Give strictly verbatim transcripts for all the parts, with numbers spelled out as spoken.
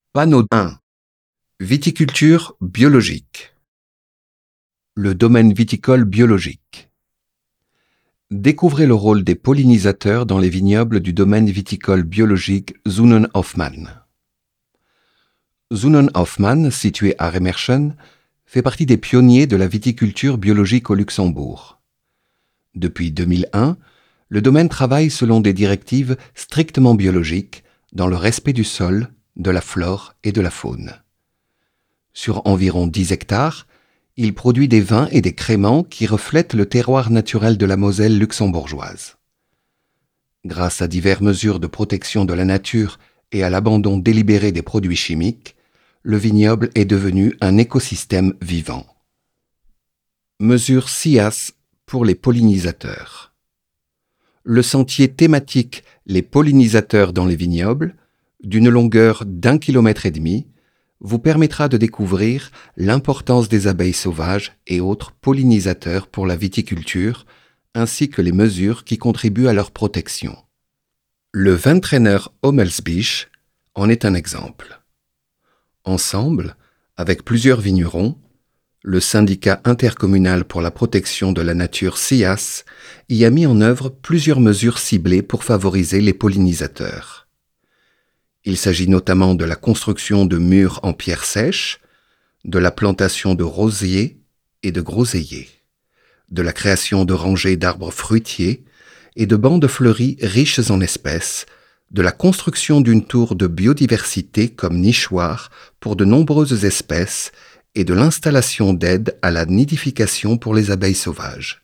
Panneau un. Viticulture biologique. Le domaine viticole biologique. Découvrez le rôle des pollinisateurs dans les vignobles du domaine viticole biologique Zunenhoffmann. Zunenhoffmann, situé à Remerschen, fait partie des pionniers de la viticulture biologique au Luxembourg. Depuis deux mille un, le domaine travaille selon des directives strictement biologiques dans le respect du sol, de la flore et de la faune. Sur environ dix hectares, il produit des vins et des créments qui reflètent le terroir naturel de la Moselle luxembourgeoise. Grâce à diverses mesures de protection de la nature et à l'abandon délibéré des produits chimiques, le vignoble est devenu un écosystème vivant. Mesure S I A S pour les pollinisateurs. Le sentier thématique Les pollinisateurs dans les vignobles, d'une longueur d'un kilomètre et demi, vous permettra de découvrir l'importance des abeilles sauvages et autres pollinisateurs pour la viticulture, ainsi que les mesures qui contribuent à leur protection. Le Weintrainer Ommelsbisch en est un exemple. Ensemble, avec plusieurs vignerons, le syndicat intercommunal pour la protection de la nature S I A S y a mis en œuvre plusieurs mesures ciblées pour favoriser les pollinisateurs. Il s'agit notamment de la construction de murs en pierre sèche, de la plantation de rosiers et de groseilliers, de la création de rangées d'arbres fruitiers et de bancs de fleuris riches en espèces, de la construction d'une tour de biodiversité comme nichoir pour de nombreuses espèces et de l'installation d'aides à la nidification pour les abeilles sauvages.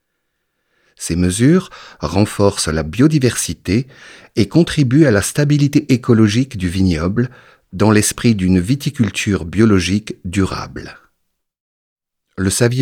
Ces mesures renforcent la biodiversité et contribuent à la stabilité écologique du vignoble dans l'esprit d'une viticulture biologique durable. Le saviez-vous ?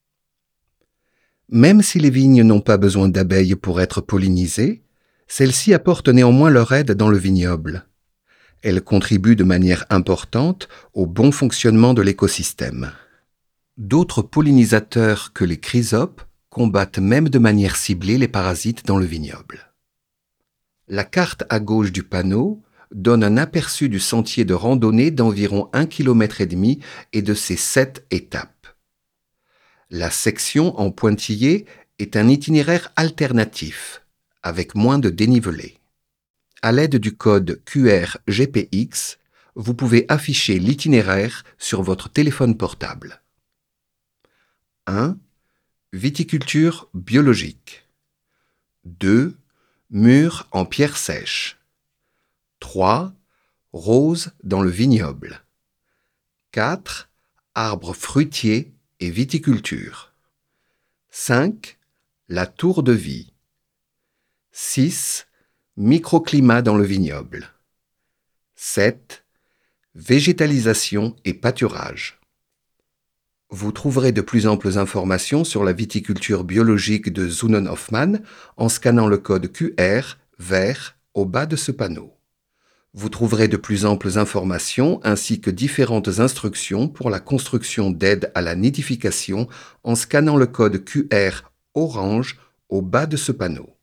Même si les vignes n'ont pas besoin d'abeilles pour être pollinisées, celles-ci apportent néanmoins leur aide dans le vignoble. Elles contribuent de manière importante au bon fonctionnement de l'écosystème. D'autres pollinisateurs que les chrysopes combattent même de manière ciblée les parasites dans le vignoble. La carte à gauche du panneau donne un aperçu du sentier de randonnée d'environ un kilomètre et demi et de ses sept étapes. La section en pointillé est un itinéraire alternatif, avec moins de dénivelé. À l'aide du code Q R G P X, vous pouvez afficher l'itinéraire sur votre téléphone portable. un. Viticulture biologique. deux. Murs en pierre sèche. trois. Roses dans le vignoble. quatre. Arbres fruitiers et viticulture. cinq. La tour de vie. six. Microclimat dans le vignoble. sept. Végétalisation et pâturage. Vous trouverez de plus amples informations sur la viticulture biologique de Zunenhoffmann en scannant le code Q R vert au bas de ce panneau. Vous trouverez de plus amples informations ainsi que différentes instructions pour la construction d'aides à la nidification en scannant le code Q R orange au bas de ce panneau.